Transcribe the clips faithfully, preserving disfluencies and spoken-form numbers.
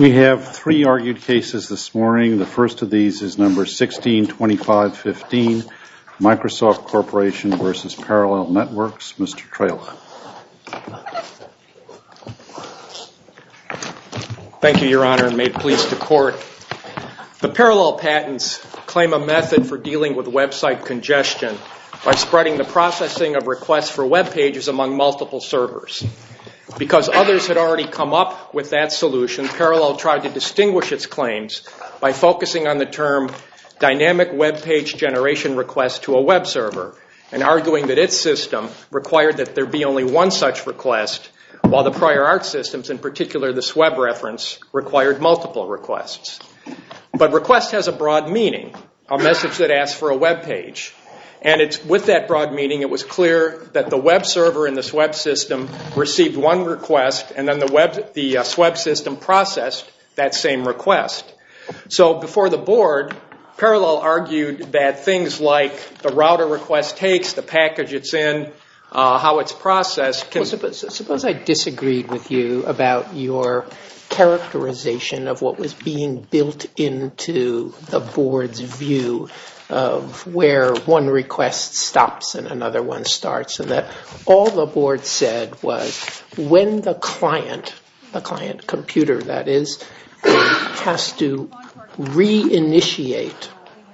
We have three argued cases this morning. The first of these is number sixteen twenty-five fifteen, Microsoft Corporation versus Parallel Networks. Mister Trela. Thank you, Your Honor, and may it please the Court. The parallel patents claim a method for dealing with website congestion by spreading the processing of requests for web pages among multiple servers. Because others had already come up with that solution, Parallel tried to distinguish its claims by focusing on the term dynamic web page generation request to a web server and arguing that its system required that there be only one such request, while the prior art systems, in particular the SWEB reference, required multiple requests. But request has a broad meaning, a message that asks for a web page. And it's with that broad meaning, it was clear that the web server in the SWEB system received one request, and then the web, the uh, SWEB system processed that same request. So before the board, Parallel argued that things like the router request takes, the package it's in, uh, how it's processed. Can... Well, suppose, suppose I disagreed with you about your characterization of what was being built into the board's view of where one request stops and another one starts, and that all the board said was when the client, the client computer that is, has to reinitiate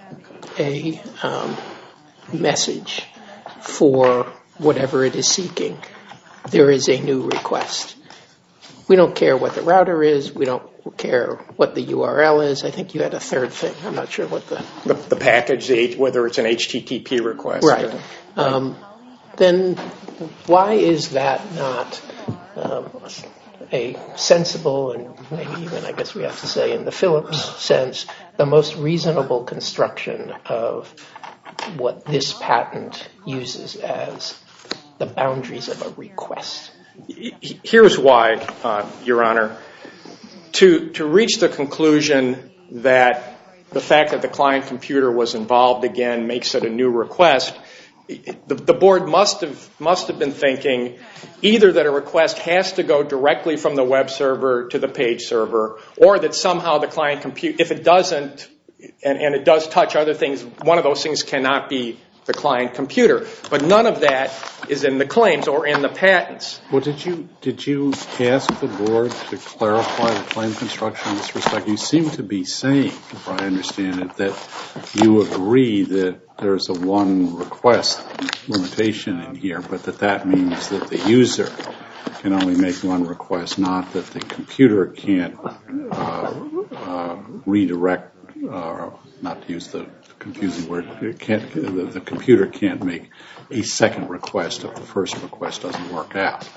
a um, message for whatever it is seeking, there is a new request. We don't care what the router is. We don't care what the U R L is. I think you had a third thing. I'm not sure what the... The, the package, the, whether it's an H T T P request. Right. Or, um, then why is that not um, a sensible and maybe even, I guess we have to say in the Phillips sense, the most reasonable construction of what this patent uses as the boundaries of a request? Here's why, uh, Your Honor. To, to reach the conclusion that the fact that the client computer was involved again makes it a new request, the, the board must have, must have been thinking either that a request has to go directly from the web server to the page server, or that somehow the client computer, if it doesn't, and, and it does touch other things, one of those things cannot be the client computer. But none of that is in the claims or in the patents. Well, did you did you ask the board to clarify the claim construction in this respect? You seem to be saying, if I understand it, that you agree that there's a one request limitation in here, but that that means that the user can only make one request, not that the computer can't uh, uh, redirect, uh, not to use the confusing word, it can't, the, the computer can't make a second request if the first request doesn't work out.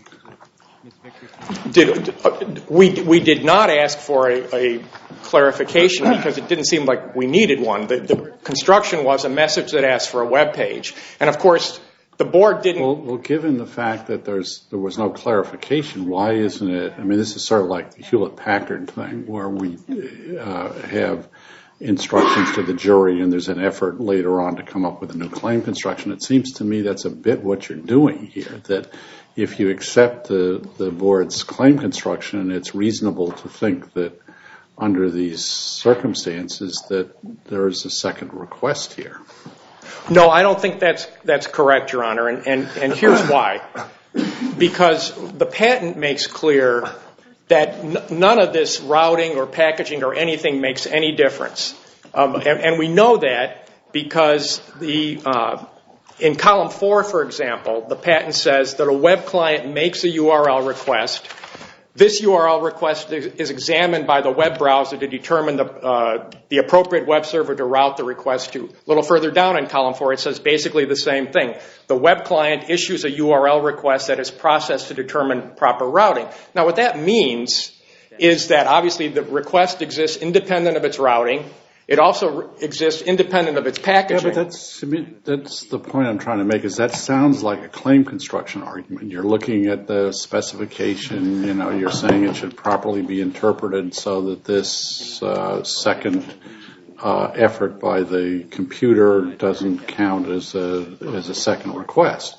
Did, uh, we, we did not ask for a, a clarification because it didn't seem like we needed one. The, the construction was a message that asked for a web page. And of course, the board didn't... Well, well, given the fact that there's there was no clarification, why isn't it... I mean, this is sort of like the Hewlett-Packard thing where we uh, have instructions to the jury and there's an effort later on to come up with a new claim construction. It seems to me that's a bit what you're doing here, that if you accept the, the board's claim construction, it's reasonable to think that under these circumstances that there is a second request here. No, I don't think that's that's correct, Your Honor, and, and, and here's why. Because the patent makes clear that n- none of this routing or packaging or anything makes any difference. Um, and, and we know that because the uh, in column four, for example, the patent says that a web client makes a U R L request. This U R L request is examined by the web browser to determine the, uh, the appropriate web server to route the request to. A little further down in column four, it says basically the same thing. The web client issues a U R L request that is processed to determine proper routing. Now, what that means is that obviously the request exists independent of its routing. It also exists independent of its packaging. Yeah, but that's, I mean, that's the point I'm trying to make, is that sounds like a claim construction argument. You're looking at the specification, you know, you're saying it should properly be interpreted so that this uh, second uh, effort by the computer doesn't count as a, as a second request.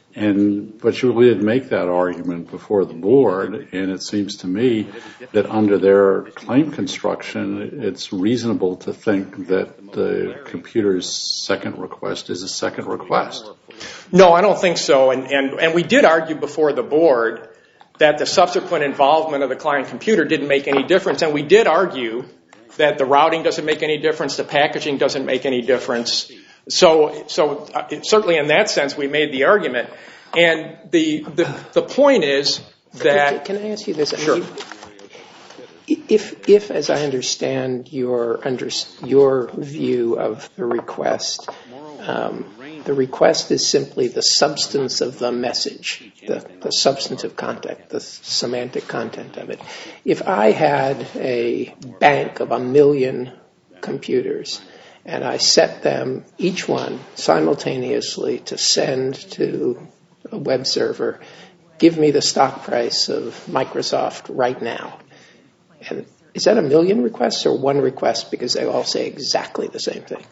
And but you did make that argument before the board, and it seems to me that under their claim construction, it's reasonable to think that the computer's second request is a second request. No, I don't think so. And, and, and we did argue before the board that the subsequent involvement of the client computer didn't make any difference. And we did argue that the routing doesn't make any difference, the packaging doesn't make any difference. So, so uh, certainly in that sense, we made the argument. And the the, the point is that... Can, can I ask you this? Sure. I mean, if, if, as I understand your, under, your view of the request, um, the request is simply the substance of the message, the, the substantive content, the semantic content of it. If I had a bank of a million computers and I set them, each one, simultaneously to send to a web server, give me the stock price of Microsoft right now. And is that a million requests or one request because they all say exactly the same thing?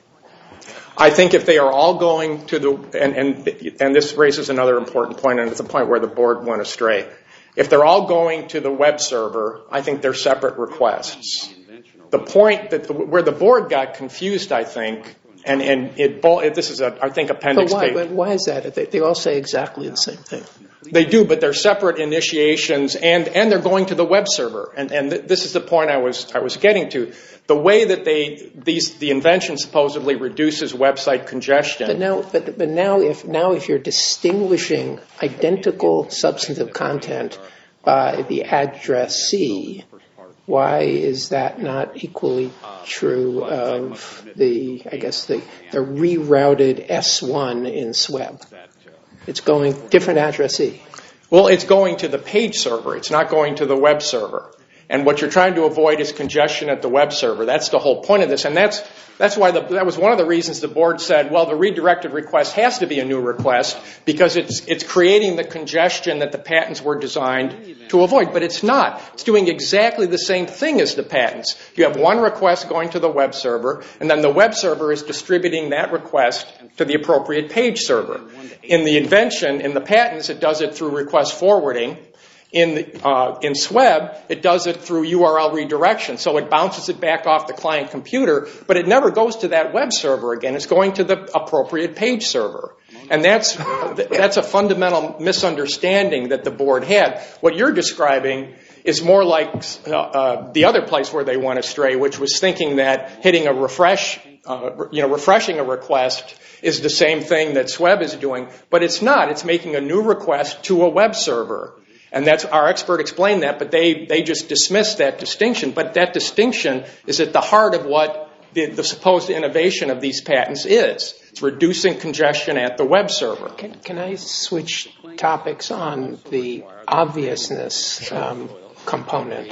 I think if they are all going to the, and, and, and this raises another important point, and it's a point where the board went astray. If they're all going to the web server, I think they're separate requests. The point that the, where the board got confused, I think, and, and it, it this is, a, I think, appendix But why, page. but why is that? They, they all say exactly the same thing. They do, but they're separate initiations, and, and they're going to the web server. And, and th- this is the point I was I was getting to. The way that they these the invention supposedly reduces website congestion. But now, but, but now, if now if you're distinguishing identical substantive content by the addressee, why is that not equally true of the, I guess, the, the rerouted S one in S W E B? It's going different addressee. Well, it's going to the page server. It's not going to the web server. And what you're trying to avoid is congestion at the web server. That's the whole point of this. And that's that's why the, that was one of the reasons the board said, well, the redirected request has to be a new request because it's it's creating the congestion that the patents were designed to avoid. But it's not. It's doing exactly the same thing as the patents. You have one request going to the web server, and then the web server is distributing that request to the appropriate page server. In the invention, in the patents, it does it through request forwarding. In the, uh, in S W E B, it does it through U R L redirection. So it bounces it back off the client computer, but it never goes to that web server again. It's going to the appropriate page server. And that's, that's a fundamental misunderstanding that the board had. What you're describing is more like uh, uh, the other place where they went astray, which was thinking that hitting a refresh, uh, you know, refreshing a request is the same thing that S W E B is doing. But it's not. It's making a new request to a web server. And that's our expert explained that, but they, they just dismissed that distinction. But that distinction is at the heart of what the, the supposed innovation of these patents is. It's reducing congestion at the web server. Can, can I switch topics on the obviousness um, component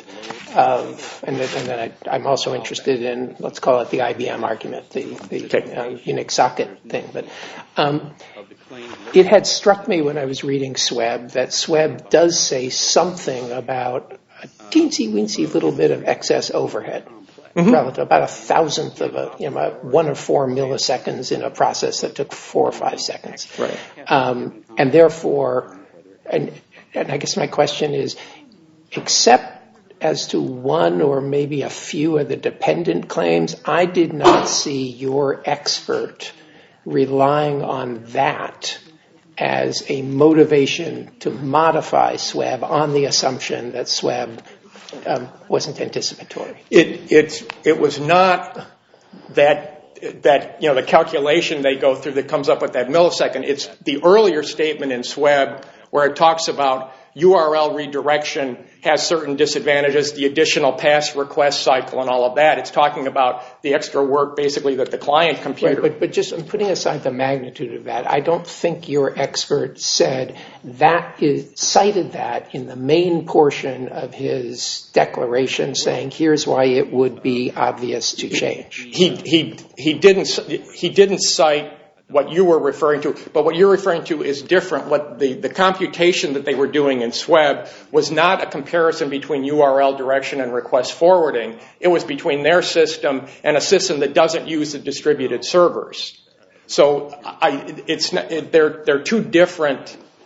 of, and then, and then I, I'm also interested in, let's call it the I B M argument, the, the okay. uh, Unix socket thing. But um, it had struck me when I was reading S W E B that S W E B does say something about a teensy-weensy little bit of excess overhead. Mm-hmm. Relative, about a thousandth of a, you know, one or four milliseconds in a process that took four or five seconds. Right. Um, and therefore, and, and I guess my question is, except as to one or maybe a few of the dependent claims, I did not see your expert relying on that as a motivation to modify S W E B on the assumption that S W E B um, wasn't anticipatory. It it it was not that that you know the calculation they go through that comes up with that millisecond. It's the earlier statement in S W E B where it talks about U R L redirection has certain disadvantages, the additional pass request cycle and all of that. It's talking about the extra work basically that the client computer... Right, but, but just putting aside the magnitude of that, I don't think your expert said that is, cited that in the main portion of his declaration saying here's why it would be obvious to change. He, he, he, didn't, he didn't cite what you were referring to, but what you're referring to is different. What the, the computation that they were doing in S W E B was not a comparison between U R L direction and request forwarding. It was between their system and a system that doesn't use the distributed servers. So I, it's not, it, they're, they're two different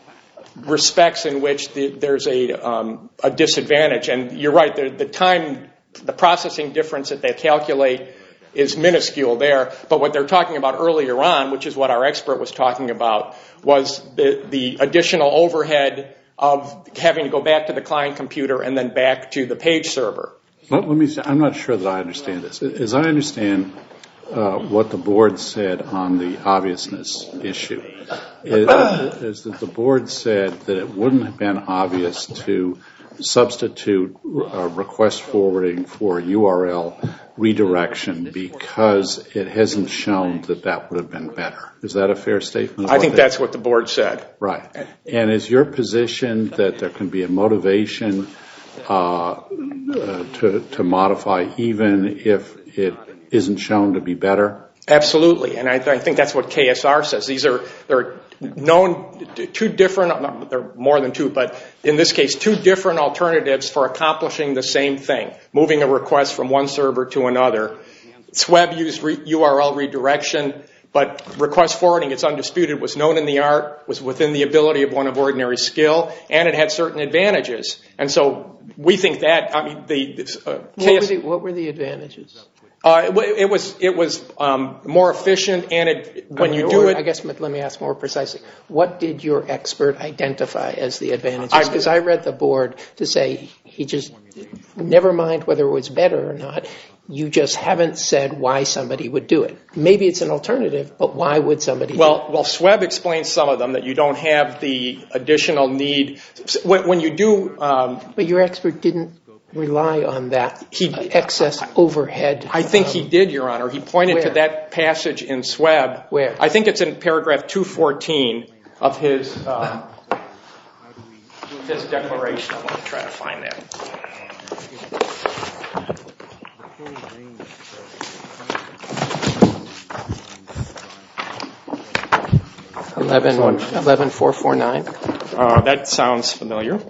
respects in which the, there's a, um, a disadvantage. And you're right, the, the time, the processing difference that they calculate is minuscule there. But what they're talking about earlier on, which is what our expert was talking about, was the, the additional overhead of having to go back to the client computer and then back to the page server. Let, let me say, I'm not sure that I understand this. As I understand uh, what the board said on the obviousness issue, it, is that the board said that it wouldn't have been obvious to substitute uh, request forwarding for U R L redirection because it hasn't shown that that would have been better. Is that a fair statement? I think that's what the board said. Right. And is your position that there can be a motivation uh, uh, to, to modify even if it isn't shown to be better? Absolutely, and I, th- I think that's what K S R says. These are they're known two different, there are more than two, but in this case, two different alternatives for accomplishing the same thing, moving a request from one server to another. SWEB used re- U R L redirection, but request forwarding, it's undisputed, was known in the art, was within the ability of one of ordinary skill, and it had certain advantages. And so we think that, I mean, the... Uh, what, were the what were the advantages? Uh, it, it was it was um, more efficient, and it, when you do or, it, I guess let me ask more precisely. What did your expert identify as the advantages? Because I, I read the board to say he just never mind whether it was better or not. You just haven't said why somebody would do it. Maybe it's an alternative, but why would somebody? Well, do it? well, SWEB explains some of them that you don't have the additional need when, when you do. Um, but your expert didn't rely on that he, uh, excess overhead. I think um, he did, Your Honor. He pointed where? to that passage in SWEB. Where? I think it's in paragraph two fourteen of his um, his declaration. I want to try to find that. eleven four forty-nine. Uh, that sounds familiar.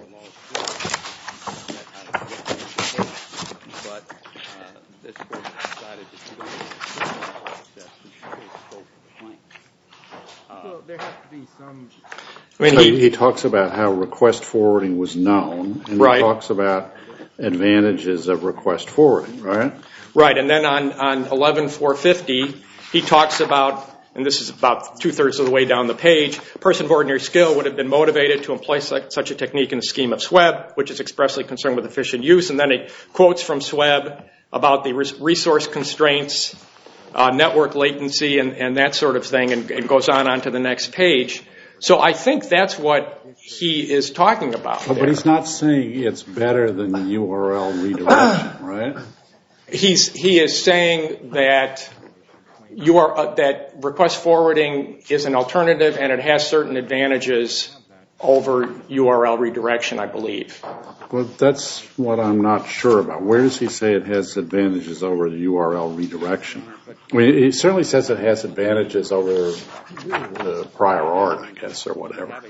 I mean, so he, he talks about how request forwarding was known, and right. he talks about advantages of request forwarding, right? Right, and then on, on eleven four fifty, he talks about, and this is about two-thirds of the way down the page, a person of ordinary skill would have been motivated to employ such a technique in the scheme of SWEB, which is expressly concerned with efficient use, and then he quotes from SWEB about the resource constraints, uh, network latency, and, and that sort of thing, and, and goes on on to the next page. So I think that's what he is talking about. But, but he's not saying it's better than U R L redirection, right? He's he is saying that you are uh, that request forwarding is an alternative and it has certain advantages over U R L redirection, I believe. Well, that's what I'm not sure about. Where does he say it has advantages over the U R L redirection? I mean, he certainly says it has advantages over the prior art, I guess, or whatever.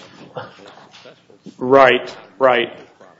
Right, right.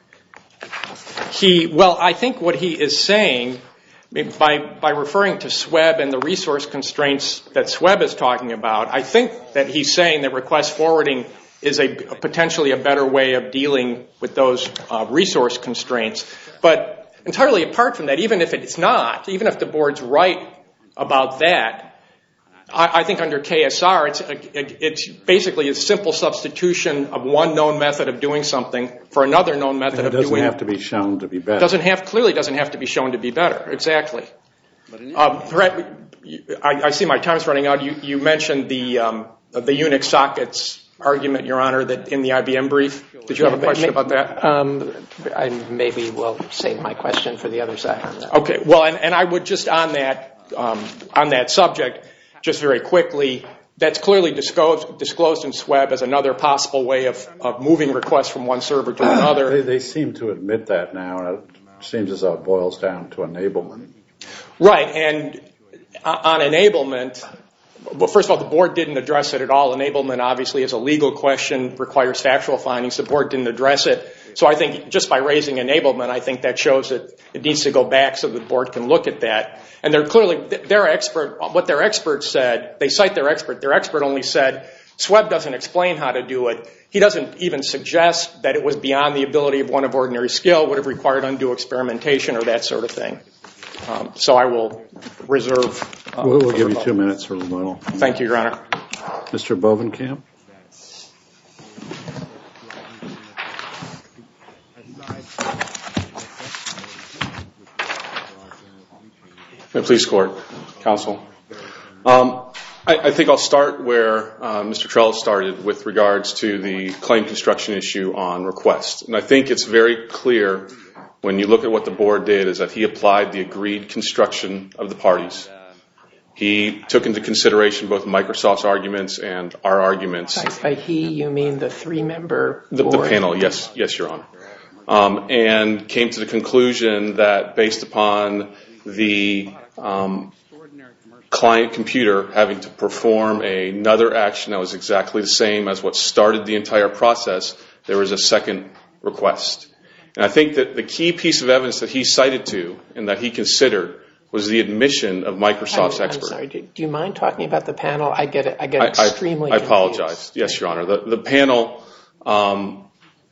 He, well, I think what he is saying, by by referring to SWEB and the resource constraints that SWEB is talking about, I think that he's saying that request forwarding is a, a potentially a better way of dealing with those uh, resource constraints. But entirely apart from that, even if it's not, even if the board's right about that, I, I think under K S R, it's a, it's basically a simple substitution of one known method of doing something for another known method of doing. It doesn't have to be shown to be better. Doesn't have clearly doesn't have to be shown to be better. Exactly. Um, I, I see my time's running out. You, you mentioned the um, the Unix sockets argument, Your Honor, that in the I B M brief. Did you have a question about that? Um, I maybe will save my question for the other side on that. Okay. Well, and, and I would just on that um, on that subject, just very quickly, that's clearly disclosed, disclosed in SWEB as another possible way of, of moving requests from one server to another. They, they seem to admit that now. It seems as though it boils down to enablement. Right, and on enablement, well, first of all, the board didn't address it at all. Enablement, obviously, is a legal question, requires factual findings. The board didn't address it. So I think just by raising enablement, I think that shows that it needs to go back so the board can look at that. And they're clearly, their expert, what their expert said, they cite their expert. Their expert only said Sweb doesn't explain how to do it. He doesn't even suggest that it was beyond the ability of one of ordinary skill, would have required undue experimentation or that sort of thing. Um, so I will reserve. Uh, we'll we'll give you two minutes for rebuttal. Thank you, Your Honor. Mister Bovenkamp. Please, Court, Counsel. Um, I, I think I'll start where uh, Mister Trellis started with regards to the claim construction issue on request. And I think it's very clear when you look at what the board did is that he applied the agreed construction of the parties. He took into consideration both Microsoft's arguments and our arguments. By, by he, you mean the three-member the, board? the panel, yes, yes, Your Honor. Um, and came to the conclusion that based upon the um, client computer having to perform another action that was exactly the same as what started the entire process, there was a second request. And I think that the key piece of evidence that he cited to and that he considered was the admission of Microsoft's I'm, expert. I'm sorry, do, do you mind talking about the panel? I get it. I get I, extremely I, I confused. apologize. Yes, Your Honor. The, the panel, um,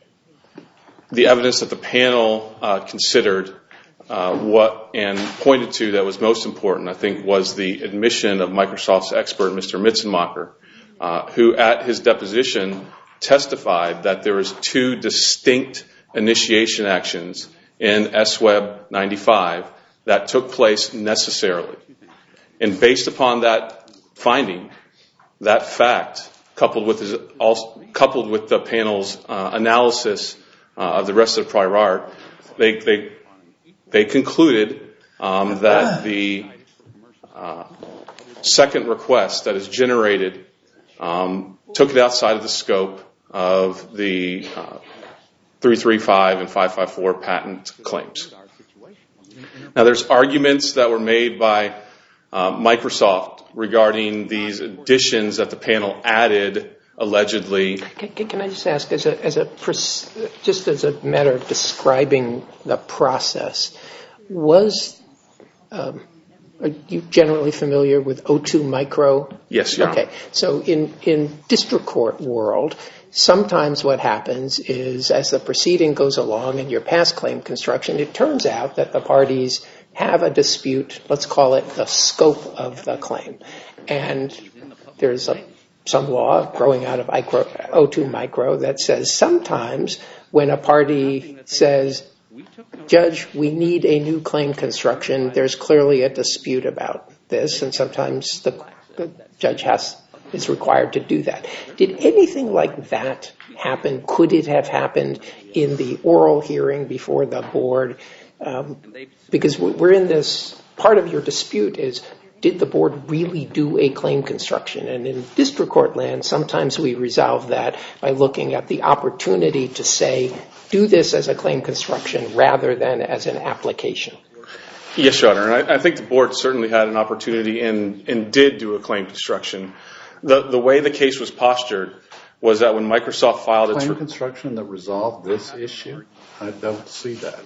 the evidence that the panel uh, considered uh, what and pointed to that was most important, I think, was the admission of Microsoft's expert, Mister Mitzenmacher, uh, who at his deposition testified that there was two distinct initiation actions in S W E B ninety-five that took place necessarily. And based upon that finding, that fact, coupled with his, also, coupled with the panel's uh, analysis uh, of the rest of the prior art, they they they concluded um, that the uh, second request that is generated um, took it outside of the scope of the uh, three thirty-five and five fifty-four patent claims. Now, there's arguments that were made by uh, Microsoft regarding these additions that the panel added allegedly. Can, can I just ask, as a, as a just as a matter of describing the process, was um, are you generally familiar with O two Micro? Yes, Your Honor. Okay, so in in district court world, sometimes what happens is as the proceeding goes along in your past claim construction, it turns out that the parties have a dispute, let's call it the scope of the claim. And there's a, some law growing out of O two Micro that says sometimes when a party says, Judge, we need a new claim construction, there's clearly a dispute about this, and sometimes the, the judge has is required to do that. Did anything like that happen? Could it have happened in the oral hearing before the board? Um, because we're in this, part of your dispute is, did the board really do a claim construction? And in district court land, sometimes we resolve that by looking at the opportunity to say, do this as a claim construction rather than as an application. Yes, Your Honor. And I, I think the board certainly had an opportunity and, and did do a claim construction. The the way the case was postured was that when Microsoft filed its... Claim construction that resolved this issue? I don't see that.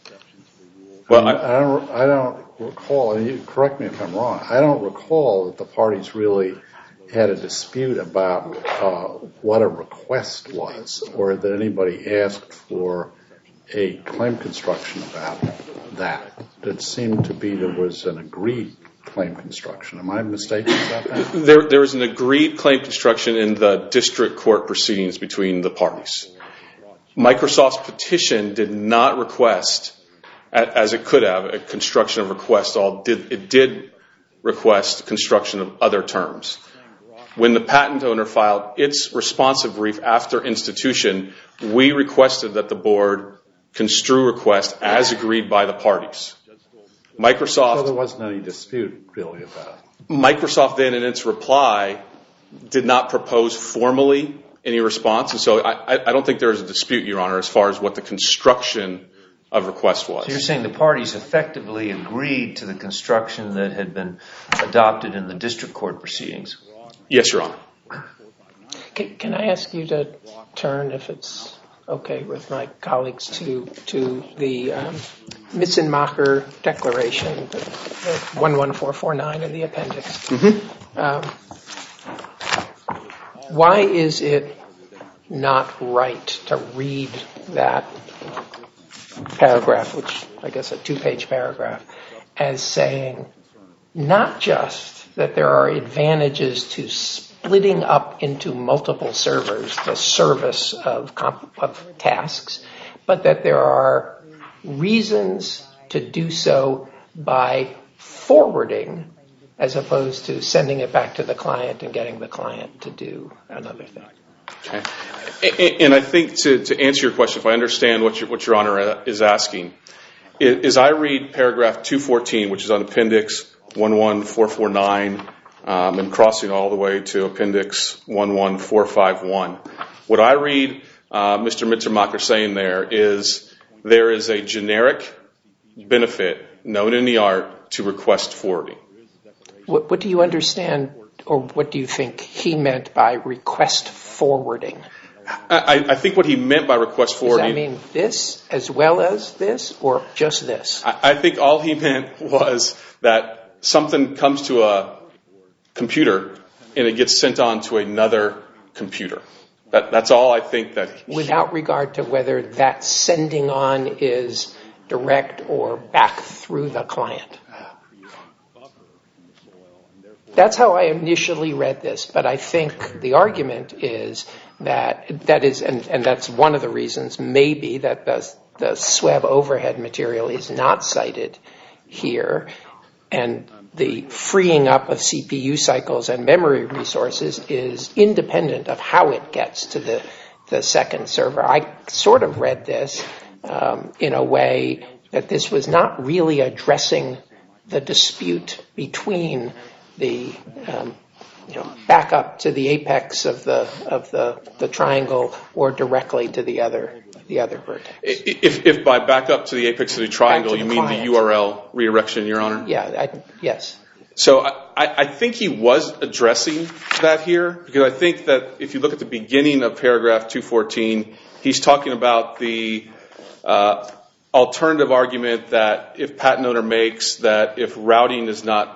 Well, I, mean, I, I, don't, I don't recall, and you correct me if I'm wrong, I don't recall that the parties really had a dispute about uh, what a request was, or that anybody asked for a claim construction about that. It seemed to be there was an agreed claim construction. Am I mistaken about that? There, there was an agreed claim construction in the district court proceedings between the parties. Microsoft's petition did not request, as it could have, a construction of request. All did, it did request construction of other terms. When the patent owner filed its responsive brief after institution, we requested that the board construe request as agreed by the parties. Microsoft... So there wasn't any dispute, really, about it. Microsoft then, in its reply, did not propose formally any response. And so I, I don't think there is a dispute, Your Honor, as far as what the construction of request was. So you're saying the parties effectively agreed to the construction that had been adopted in the district court proceedings? Yes, Your Honor. Can, can I ask you to turn, if it's okay with my colleagues, to to the um, Mitzenmacher declaration, the, the one one four four nine in the appendix. Mm-hmm. Um, why is it not right to read that paragraph, which I guess a two-page paragraph, as saying not just that there are advantages to splitting up into multiple servers the service of, comp- of tasks, but that there are reasons to do so by forwarding as opposed to sending it back to the client and getting the client to do another thing. Okay. And I think to, to answer your question, if I understand what your, what your Honor is asking, is I read paragraph two fourteen, which is on appendix one one four four nine, um, and crossing all the way to appendix one one four five one. What I read uh, Mister Mittermacher saying there is there is a generic benefit known in the art to request forwarding. What, what do you understand, or what do you think he meant by request forwarding? I, I think what he meant by request forwarding... Does that mean this as well as this, or just this? I, I think all he meant was that something comes to a computer and it gets sent on to another computer. That, that's all I think that... He, Without regard to whether that sending on is direct or back through the client. That's how I initially read this, but I think the argument is that that is, and, and that's one of the reasons maybe that the, the S W E B overhead material is not cited here, and the freeing up of C P U cycles and memory resources is independent of how it gets to the, the second server. I sort of read this um, in a way that this was not really addressing the dispute between the um, you know, back up to the apex of the of the, the triangle or directly to the other the other vertex. If, if by back up to the apex of the triangle you the mean client. the U R L redirection, Your Honor? Yeah, I, yes. So I, I think he was addressing that here, because I think that if you look at the beginning of paragraph two fourteen, he's talking about the uh, alternative argument that if patent owner makes that if routing is not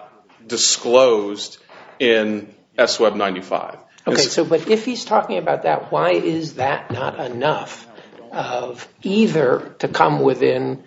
disclosed in S W E B ninety-five. Okay, so but if he's talking about that, why is that not enough of either to come within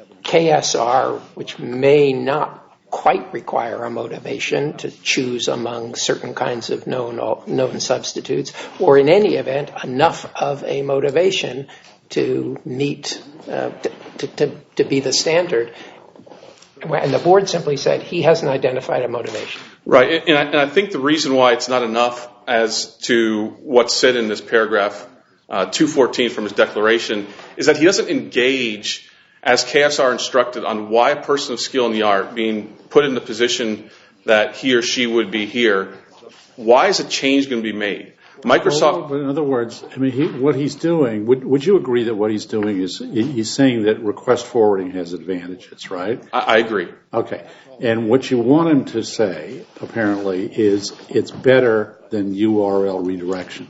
K S R, which may not quite require a motivation to choose among certain kinds of known known substitutes, or in any event, enough of a motivation to meet, uh, to, to, to be the standard? And the board simply said he hasn't identified a motivation. Right, and I, and I think the reason why it's not enough as to what's said in this paragraph uh, two fourteen from his declaration is that he doesn't engage, as K S R instructed, on why a person of skill in the art being put in the position that he or she would be here, why is a change going to be made? Microsoft... Well, in other words, I mean, he, what he's doing, would, would you agree that what he's doing is, he's saying that request forwarding has advantages, right? I, I agree. Okay. And what you want him to say, apparently, is it's better than U R L redirection.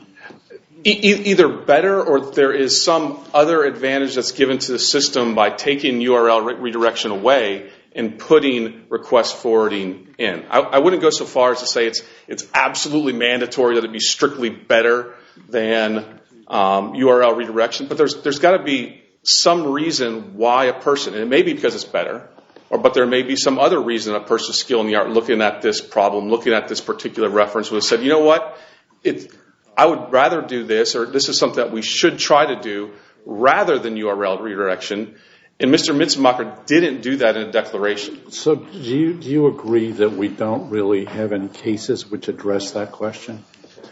E- either better or there is some other advantage that's given to the system by taking U R L re- redirection away and putting request forwarding in. I, I wouldn't go so far as to say it's it's absolutely mandatory that it be strictly better than um, U R L redirection, but there's there's got to be some reason why a person, and it may be because it's better, or but there may be some other reason a person's skill in the art looking at this problem, looking at this particular reference would have said, you know what, it, I would rather do this, or this is something that we should try to do rather than U R L redirection. And Mister Mittermacher didn't do that in a declaration. So do you, do you agree that we don't really have any cases which address that question?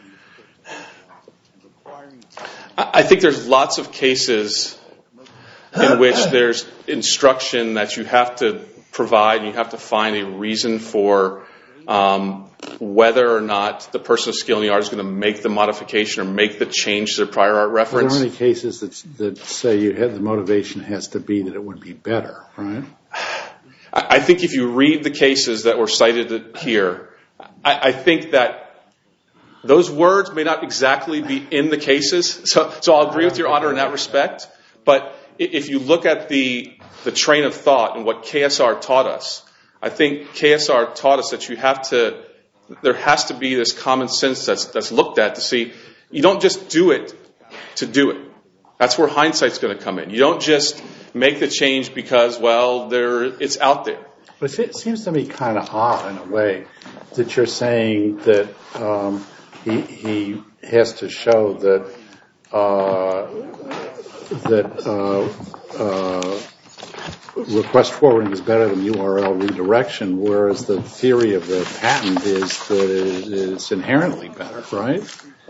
I think there's lots of cases in which there's instruction that you have to provide, you have to find a reason for um, whether or not the person of skill in the art is going to make the modification or make the change to the prior art reference. Are there any cases that, that say you have the motivation has to be that it would be better, right? I think if you read the cases that were cited here, I, I think that those words may not exactly be in the cases. So, so I'll agree with Your Honor in that respect. But if you look at the the train of thought and what K S R taught us, I think K S R taught us that you have to there has to be this common sense that's that's looked at to see. You don't just do it to do it. That's where hindsight's going to come in. You don't just make the change because, well, there it's out there. But it seems to me kind of odd in a way that you're saying that um, he, he has to show that uh, that uh, uh, request forwarding is better than U R L redirection, whereas the theory of the patent is that it's inherently better, right?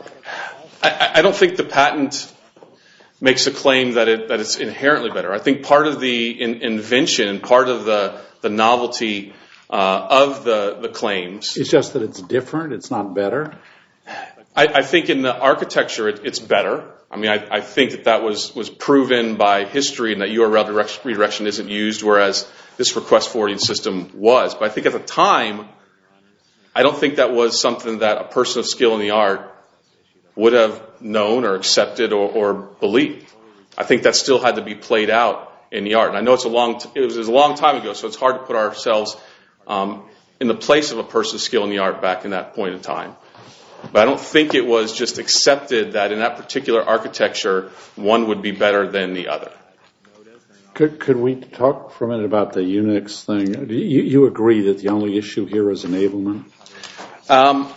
I, I don't think the patent makes a claim that it that it's inherently better. I think part of the in, invention and part of the the novelty uh, of the the claims. It's just that it's different. It's not better. I, I think in the architecture it, it's better. I mean, I, I think that that was was proven by history, and that U R L direct, redirection isn't used, whereas this request forwarding system was. But I think at the time, I don't think that was something that a person of skill in the art would have known or accepted or, or believed. I think that still had to be played out in the art. And I know it's a long, t- it, was, it was a long time ago, so it's hard to put ourselves um, in the place of a person of skill in the art back in that point in time. But I don't think it was just accepted that in that particular architecture, one would be better than the other. Could, could we talk for a minute about the Unix thing? Do you, you agree that the only issue here is enablement? Um,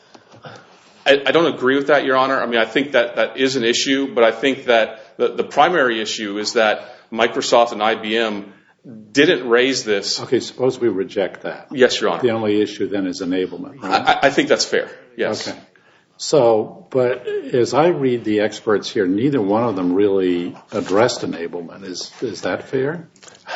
I, I don't agree with that, Your Honor. I mean, I think that that is an issue, but I think that the, the primary issue is that Microsoft and I B M didn't raise this. Okay, suppose we reject that. Yes, Your Honor. The only issue then is enablement, right? I, I think that's fair, yes. Okay. So, but as I read the experts here, neither one of them really addressed enablement. Is is that fair?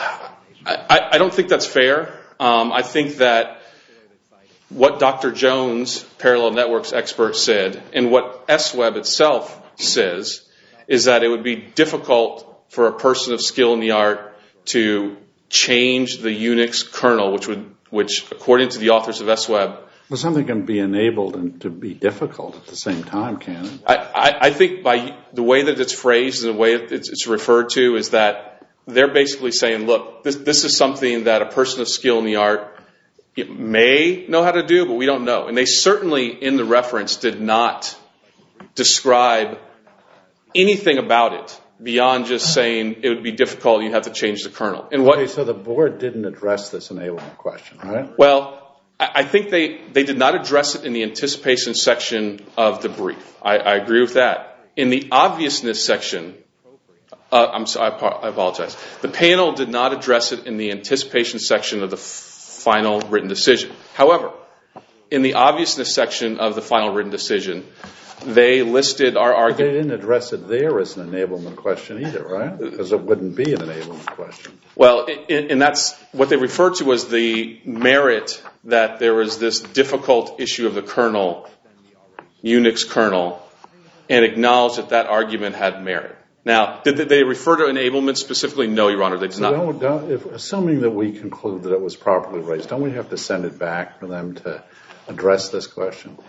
I, I don't think that's fair. Um, I think that what Doctor Jones, Parallel Networks expert, said, and what S W E B itself says, is that it would be difficult for a person of skill in the art to change the Unix kernel, which would, which according to the authors of S W E B, well, something can be enabled and to be difficult at the same time, can it? I, I, I think by the way that it's phrased and the way it's, it's referred to is that they're basically saying, look, this, this is something that a person of skill in the art may know how to do, but we don't know. And they certainly, in the reference, did not describe anything about it beyond just saying it would be difficult, you have to change the kernel. And what, okay, so the board didn't address this enablement question, right? Well, I think they, they did not address it in the anticipation section of the brief. I, I agree with that. In the obviousness section, uh, I'm sorry, I apologize. The panel did not address it in the anticipation section of the f- final written decision. However, in the obviousness section of the final written decision, they listed our argument. But they didn't address it there as an enablement question either, right? Because it wouldn't be an enablement question. Well, it, and that's what they referred to as the merit that there was this difficult issue of the kernel, Unix kernel, and acknowledged that that argument had merit. Now, did they refer to enablement specifically? No, Your Honor, they did so not. Don't, don't, if, assuming that we conclude that it was properly raised, don't we have to send it back for them to address this question?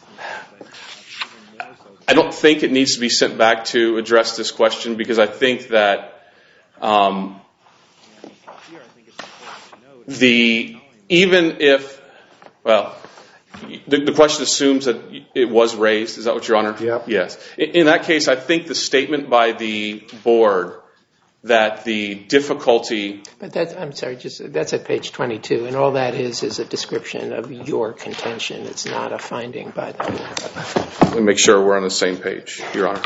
I don't think it needs to be sent back to address this question because I think that um, the even if well, the, the question assumes that it was raised. Is that what, Your Honor? Yep. Yes. In, in that case, I think the statement by the board that the difficulty. But that's, I'm sorry, just that's at page twenty-two, and all that is is a description of your contention. It's not a finding by the board. Let me make sure we're on the same page, Your Honor.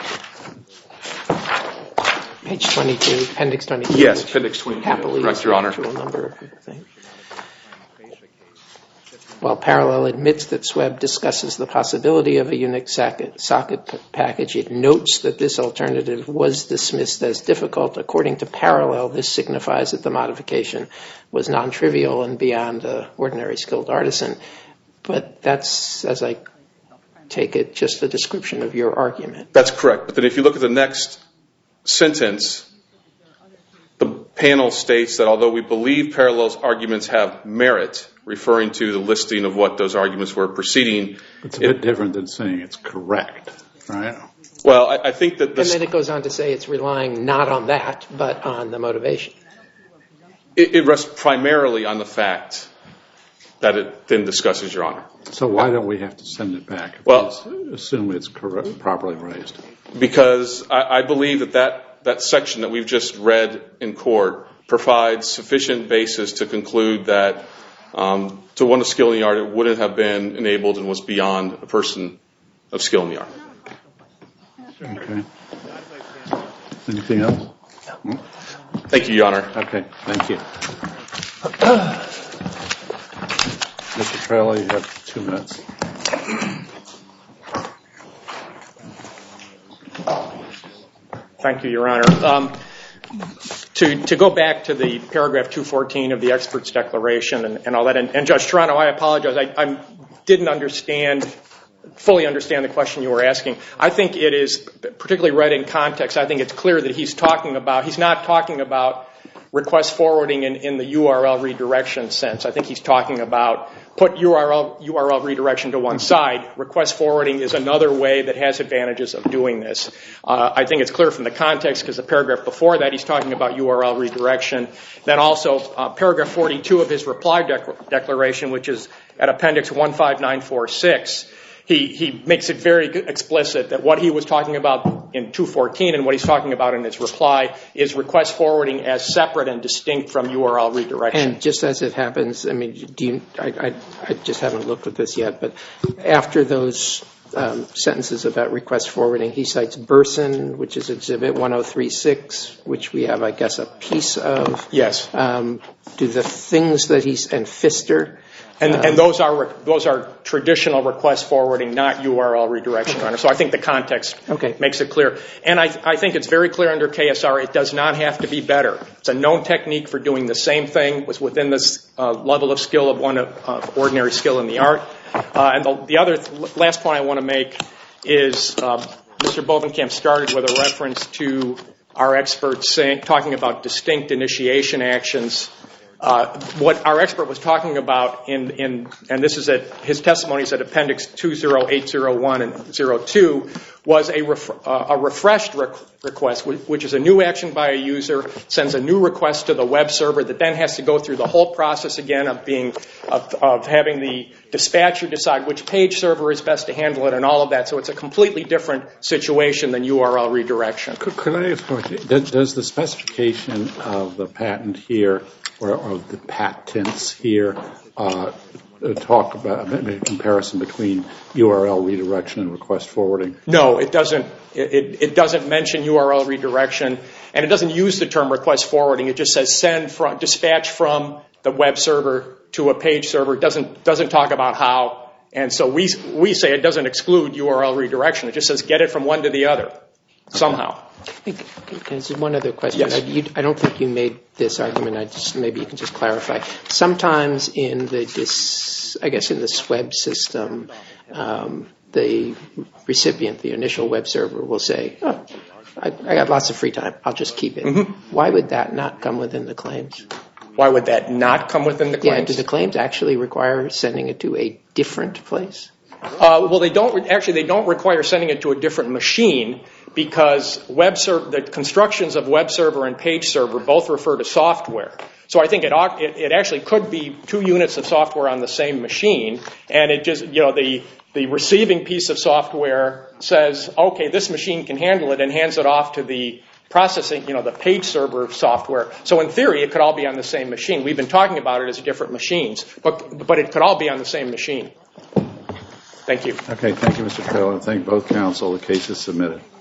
Page twenty-two, appendix twenty-two. Yes, appendix twenty-two. Happily, correct, Your Honor. Number of things. While Parallel admits that S W E B discusses the possibility of a Unix socket, socket package, it notes that this alternative was dismissed as difficult. According to Parallel, this signifies that the modification was non-trivial and beyond the ordinary skilled artisan. But that's, as I take it, just a description of your argument. That's correct. But then if you look at the next sentence, the panel states that although we believe Parallel's arguments have merit, referring to the listing of what those arguments were preceding. It's a bit it, different than saying it's correct, right? Well, I, I think that this... And then it goes on to say it's relying not on that, but on the motivation. It, it rests primarily on the fact that it then discusses, Your Honor. So why don't we have to send it back if Well, we assume it's correct, properly raised? Because I, I believe that, that that section that we've just read in court provides sufficient basis to conclude that um, to one of skill in the art, it wouldn't have been enabled and was beyond a person of skill in the art. Okay. Anything else? No? Thank you, Your Honor. Okay, thank you. Mister Trailer, you have two minutes. Thank you, Your Honor. Um, to, to go back to the paragraph two fourteen of the expert's declaration and, and all that, and, and Judge Toronto, I apologize. I, I didn't understand, fully understand the question you were asking. I think it is, particularly read in context, I think it's clear that he's talking about, he's not talking about request forwarding in, in the U R L redirection sense. I think he's talking about put U R L, U R L redirection to one side. Request forwarding is another way that has advantages of doing this. Uh, I think it's clear from the context because the paragraph before that he's talking about U R L redirection. Then also uh, paragraph forty-two of his reply dec- declaration, which is at appendix one five nine four six, he, he makes it very explicit that what he was talking about in two fourteen and what he's talking about in his reply is request forwarding as separate and distinct from U R L redirection. And just as it happens, I mean, do you, I, I, I just haven't looked at this yet, but after those um, sentences about request forwarding, he cites Burson, which is exhibit one oh three six, which we have, I guess, a piece of. Yes. Um, do the things that he's, and Pfister. And, um, and those are those are traditional request forwarding, not U R L redirection. Okay. So I think the context okay. makes it clear. And I, I think it's very clear under K S R it does not have to be better. It's a known technique for doing the same thing was within this uh, level of skill of one of uh, ordinary skill in the art. Uh, and the, the other th- last point I want to make is uh, Mister Bovenkamp started with a reference to our experts saying, talking about distinct initiation actions. Uh, what our expert was talking about in, in and this is at his testimony is at appendix two oh eight oh one and oh two, was a, ref, uh, a refreshed re- request, which is a new action by a user, sends a new request to the web server that then has to go through the whole process again of being of, of having the dispatcher decide which page server is best to handle it and all of that. So it's a completely different situation than U R L redirection. Could, could I ask a question? Does, does the specification of the patent here or, or the patents here uh, talk about a comparison between U R L redirection and request forwarding? No, it doesn't. It, it, it doesn't mention U R L redirection, and it doesn't use the term request forwarding. It just says send from dispatch from the web server to a page server. It doesn't doesn't talk about how. And so we we say it doesn't exclude U R L redirection. It just says get it from one to the other somehow. There's one other question. Yes. I, you, I don't think you made this argument. I just maybe you can just clarify. Sometimes in the dis, I guess in the S W E B system, um, the recipient, the initial web server, will say, "Oh, I, I got lots of free time. I'll just keep it." Mm-hmm. Why would that not come within the claims? Why would that not come within the claims? Yeah, do the claims actually require sending it to a different place? Uh, well, they don't actually. They don't require sending it to a different machine because web server, the constructions of web server and page server both refer to software. So I think it, it it actually could be two units of software on the same machine, and it just you know the the receiving piece of software says, okay, this machine can handle it, and hands it off to the processing, you know, the page server software. So in theory, it could all be on the same machine. We've been talking about it as different machines, but but it could all be on the same machine. Thank you. Okay, thank you, Mister Trailer. Thank both counsel. The case is submitted.